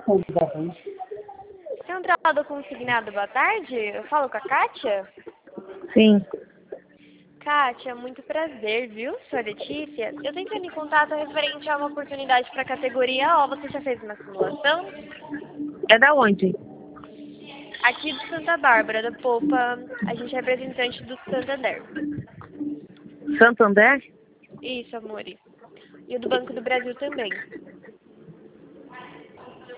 Central do Consignado, boa tarde. Eu falo com a Kátia? Sim. Kátia, muito prazer, viu? Sou a Letícia. Eu tô entrando em contato referente a uma oportunidade para a categoria O. Você já fez uma simulação? É da onde? Aqui de Santa Bárbara, da Polpa. A gente é representante do Santander. Santander? Isso, amore. E o do Banco do Brasil também.